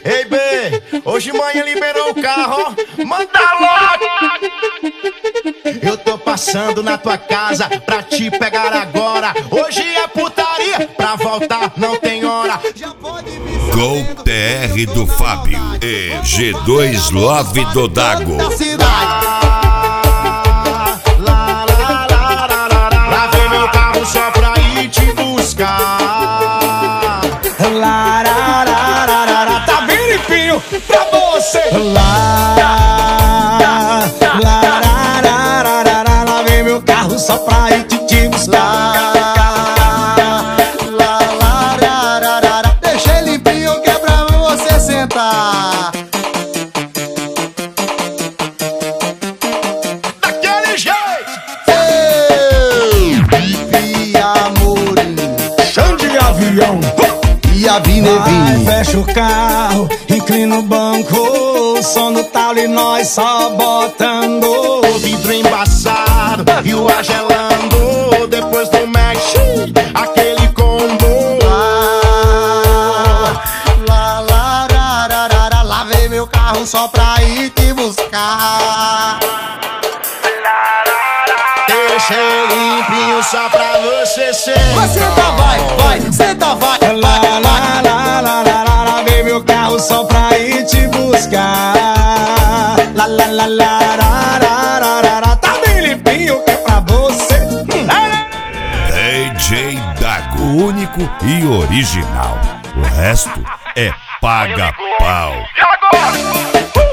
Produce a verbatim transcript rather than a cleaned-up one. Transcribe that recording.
Ei, B, hoje manhã liberou o carro, ó, manda logo. Eu tô passando na tua casa pra te pegar agora. Hoje é putaria, pra voltar não tem hora. Gol T R do Fábio e G dois Love do Dago. Lavei meu carro só pra ir te buscar. Tá bem limpinho pra você. Lavei meu carro só pra ir te, te buscar. Deixei limpinho que é pra você sentar. Daquele jeito. Bibi Amorim, Chão de avião. e a Vinevinho. Fecha o carro, inclina o banco, som no talo e nós só botando. O vidro embaçado e o ar gelando. Depois do Max, aquele combo. Lá, lá, rararara, lavei meu carro só pra ir te buscar. Deixei limpinho só pra você ser. Vai, senta, vai, vai, senta, vai, vai, Lá, vai. lá, lá, lá, lá, lá, lavei meu carro só pra ir te buscar. Lá, lá, lá, lá, lá, lá, lá, lá, lá. Tá bem limpinho que é pra você. D J Dago, único e original. O resto é paga-pau. E agora?